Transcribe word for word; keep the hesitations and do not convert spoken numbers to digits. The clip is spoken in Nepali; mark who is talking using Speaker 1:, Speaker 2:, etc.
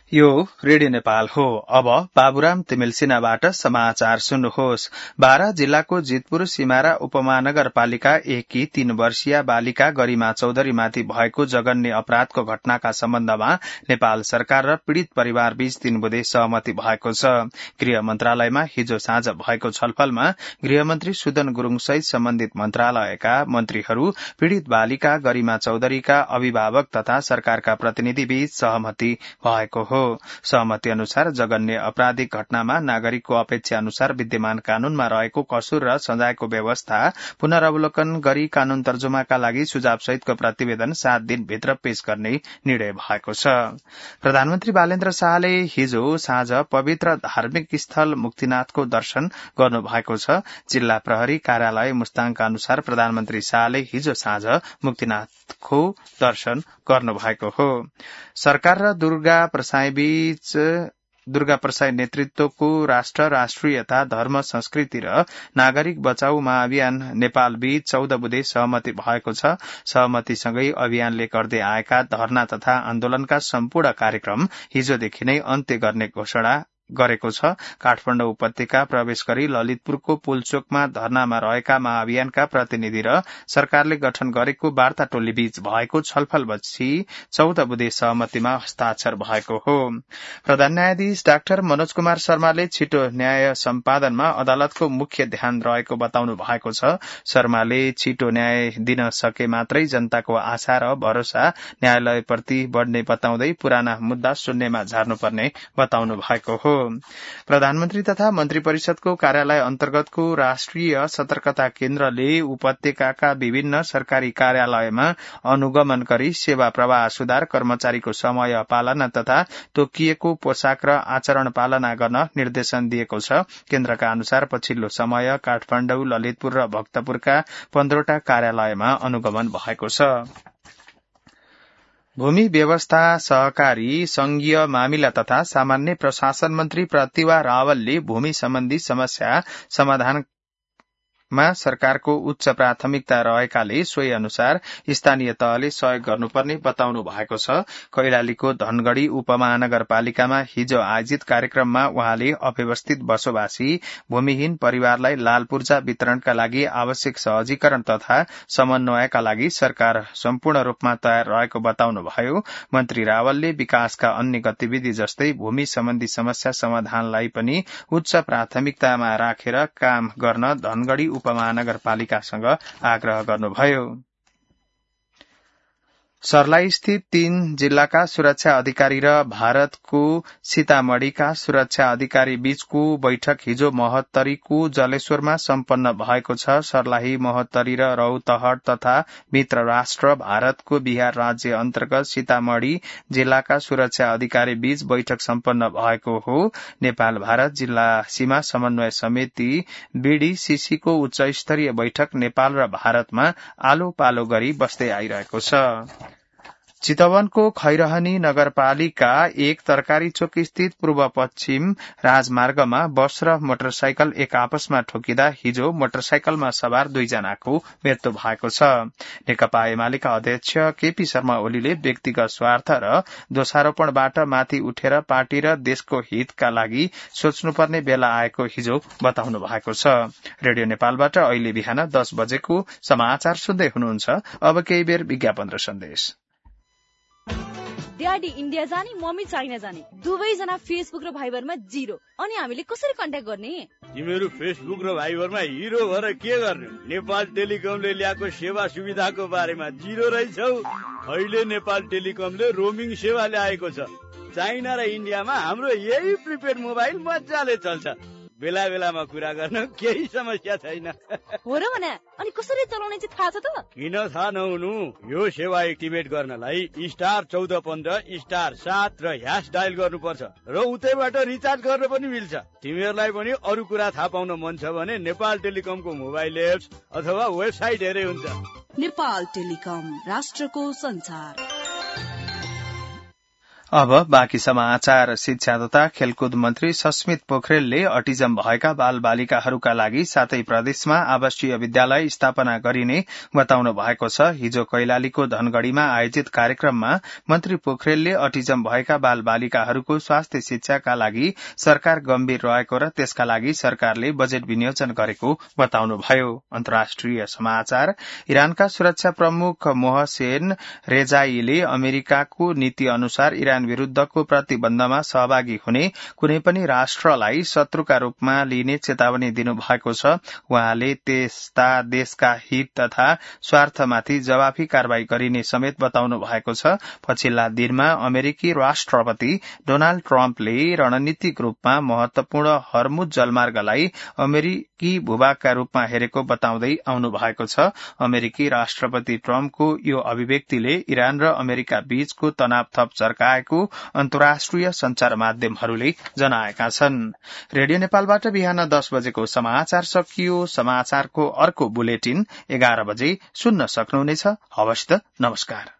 Speaker 1: यो रेडियो नेपाल हो। अब बाबुराम तिमिलसिनाबाट समाचार सुन्नुहोस्। बारा जिल्लाको जितपुर सिमारा उपमहानगरपालिका एककी तीन वर्षीय बालिका गरिमा चौधरीमाथि भएको जघन्य अपराधको घटनाका सम्बन्धमा नेपाल सरकार र पीड़ित परिवार बीच तीन बुँदे सहमति भएको छ। गृह मन्त्रालयमा हिजो साँझ भएको छलफलमा गृहमन्त्री सुदन गुरूङ सहित सम्बन्धित मन्त्रालयका मन्त्रीहरू, पीड़ित बालिका गरिमा चौधरीका अभिभावक तथा सरकारका प्रतिनिधि बीच सहमति भएको हो। सहमति अनुसार जघन्य आपराधिक घटनामा नागरिकको अपेक्षा अनुसार विद्यमान कानूनमा रहेको कसुर र सजायको व्यवस्था पुनरावलोकन गरी कानून तर्जुमाका लागि सुझाव सहितको प्रतिवेदन सात दिनभित्र पेश गर्ने निर्णय भएको छ। प्रधानमन्त्री बालेन्द्र शाहले हिजो साँझ पवित्र धार्मिक स्थल मुक्तिनाथको दर्शन गर्नुभएको छ। जिल्ला प्रहरी कार्यालय मुस्ताङका अनुसार प्रधानमन्त्री शाहले हिजो साँझ मुक्तिनाथको दर्शन गर्नुभएको हो। सरकार र दुर्गा प्रसाई बीच दुर्गा प्रसाई नेतृत्वको राष्ट्र राष्ट्रियता धर्म संस्कृति र नागरिक बचाउ महाअभियान नेपाल बीच चौध बुँदे सहमति भएको छ। सहमतिसँगै अभियानले गर्दै आएका धरना तथा आन्दोलनका सम्पूर्ण कार्यक्रम हिजोदेखि नै अन्त्य गर्ने घोषणा गरेको छ। काठमाडौँ उपत्यका प्रवेश गरी ललितपुरको पुलचोकमा धरनामा रहेका महाअभियानका प्रतिनिधि र सरकारले गठन गरेको वार्ता टोली बीच भएको छलफलपछि चौध बुँदे सहमतिमा हस्ताक्षर भएको हो। प्रधान न्यायाधीश डाक्टर मनोज कुमार शर्माले छिटो न्याय सम्पादनमा अदालतको मुख्य ध्यान रहेको बताउनु भएको छ। शर्माले छिटो न्याय दिन सके मात्रै जनताको आशा र भरोसा न्यायालयप्रति बढ़ने बताउँदै पुराना मुद्दा शून्यमा झार्नुपर्ने बताउनु भएको हो। प्रधानमन्त्री तथा मन्त्री परिषदको कार्यालय अन्तर्गतको राष्ट्रिय सतर्कता केन्द्रले उपत्यकाका विभिन्न सरकारी कार्यालयमा अनुगमन गरी सेवा प्रवाह सुधार, कर्मचारीको समय पालना तथा तोकिएको पोसाक र आचरण पालना गर्न निर्देशन दिएको छ। केन्द्रका अनुसार पछिल्लो समय काठमाडौँ, ललितपुर र भक्तपुरका पन्ध्रवटा कार्यालयमा अनुगमन भएको छ। भूमि व्यवस्था, सहकारी, संघीय मामिला तथा सामान्य प्रशासन मन्त्री प्रतिभा रावलले भूमि सम्बन्धी समस्या समाधान मा सरकारको उच्च प्राथमिकता रहेकाले सोही अनुसार स्थानीय तहले सहयोग गर्नुपर्ने बताउनु भएको छ। कैलालीको धनगढ़ी उपमहानगरपालिकामा हिजो आयोजित कार्यक्रममा उहाँले अव्यवस्थित बसोबासी भूमिहीन परिवारलाई लाल पूर्जा वितरणका लागि आवश्यक सहजीकरण तथा समन्वयका लागि सरकार सम्पूर्ण रूपमा तयार रहेको बताउनुभयो। मन्त्री रावलले विकासका अन्य गतिविधि जस्तै भूमि सम्बन्धी समस्या समाधानलाई पनि उच्च प्राथमिकतामा राखेर काम गर्न धनगढ़ी उपमहानगरपालिकासँग आग्रह गर्नुभयो। सर्लाही स्थित तीन जिल्लाका सुरक्षा अधिकारी र भारतको सीतामढ़ीका सुरक्षा अधिकारी बीचको बैठक हिजो महोत्तरीको जलेश्वरमा सम्पन्न भएको छ। सर्लाही, महोत्तरी र रौतहट तथा मित्र राष्ट्र भारतको बिहार राज्य अन्तर्गत सीतामढ़ी जिल्लाका सुरक्षा अधिकारी बीच बैठक सम्पन्न भएको हो। नेपाल भारत जिल्ला सीमा समन्वय समिति बीडीसीसी को उच्च स्तरीय बैठक नेपाल र भारतमा आलो पालो गरी बस्दै आइरहेको छ। चितवनको खैरहनी नगरपालिका एक तरकारी चोक स्थित पूर्व पश्चिम राजमार्गमा बस र मोटरसाइकल एक आपसमा ठोकिँदा हिजो मोटरसाइकलमा सवार दुईजनाको मृत्यु भएको छ। नेकपा एमालेका अध्यक्ष केपी शर्मा ओलीले व्यक्तिगत स्वार्थ र दोषारोपणबाट माथि उठेर पार्टी र देशको हितका लागि सोच्नुपर्ने बेला आएको हिजो बताउनु भएको छ। रेडियो नेपालबाट अहिले बिहान दस बजेको समाचार सुन्दै हुनुहुन्छ। अब केही बेर विज्ञापन र सन्देश।
Speaker 2: ड्याडी इन्डिया जाने, मम्मी चाइना जाने, दुवैजना फेसबुक र भाइबरमा जिरो। अनि हामीले कसरी कन्ट्याक्ट गर्ने?
Speaker 3: तिमीहरू फेसबुक र भाइबरमा हिरो भएर के गर्ने? नेपाल टेलिकमले ल्याएको सेवा सुविधाको बारेमा जिरो रहेछौ। अहिले नेपाल टेलिकमले रोमिङ सेवा ल्याएको छ। चाइना र इन्डियामा हाम्रो यही प्रिपेड मोबाइल मजाले चल्छ। बेला बेलामा कुरा गर्न केही समस्या छैन।
Speaker 2: हो र भने अनि कसरी चलाउने चाहिँ थाहा छ त?
Speaker 3: किन थाहा नहुनु? यो सेवा एक्टिभेट गर्नलाई स्टार चौध पन्ध्र स्टार सात र ह्यास डायल गर्नुपर्छ र उतैबाट रिचार्ज गर्न पनि मिल्छ। तिमीहरूलाई पनि अरू कुरा थाहा पाउन मन छ भने नेपाल टेलिकमको मोबाइल एप्स अथवा वेबसाइट हेरे हुन्छ।
Speaker 4: नेपाल टेलिकम, राष्ट्रको संचार।
Speaker 1: अब बाँकी समाचार। शिक्षा तथा खेलकुद मन्त्री सस्मित पोखरेलले अटिजम भएका बाल बालिकाहरूका लागि सातै प्रदेशमा आवासीय विद्यालय स्थापना गरिने बताउनु भएको छ। हिजो कैलालीको धनगढ़ीमा आयोजित कार्यक्रममा मन्त्री पोखरेलले अटिजम भएका बाल बालिकाहरूको स्वास्थ्य शिक्षाका लागि सरकार गम्भीर रहेको र त्यसका लागि सरकारले बजेट विनियोजन गरेको बताउनुभयो। अन्तर्राष्ट्रिय समाचार। इरानका सुरक्षा प्रमुख मोहसेन रेजाईले अमेरिकाको नीति अनुसार इरान विरूद्धको प्रतिबन्धमा सहभागी हुने कुनै पनि राष्ट्रलाई शत्रुका रूपमा लिने चेतावनी दिनुभएको छ। उहाँले त्यस्ता देशका हित तथा स्वार्थमाथि जवाफी कारवाही गरिने समेत बताउनु भएको छ। पछिल्ला दिनमा अमेरिकी राष्ट्रपति डोनाल्ड ट्रम्पले रणनीतिक रूपमा महत्वपूर्ण हर्मुज जलमार्गलाई अमेरिकी भूभागका रूपमा हेरेको बताउँदै आउनु भएको छ। अमेरिकी राष्ट्रपति ट्रम्पको यो अभिव्यक्तिले इरान र अमेरिका बीचको तनाव थप चर्काएको अन्तर्राष्ट्रिय संचार माध्यमहरूले जनाएका छन्। रेडियो नेपालबाट बिहान दस बजेको समाचार सकियो। समाचारको अर्को बुलेटिन एघार बजे सुन्न सक्नुहुनेछ। हवस् त, नमस्कार।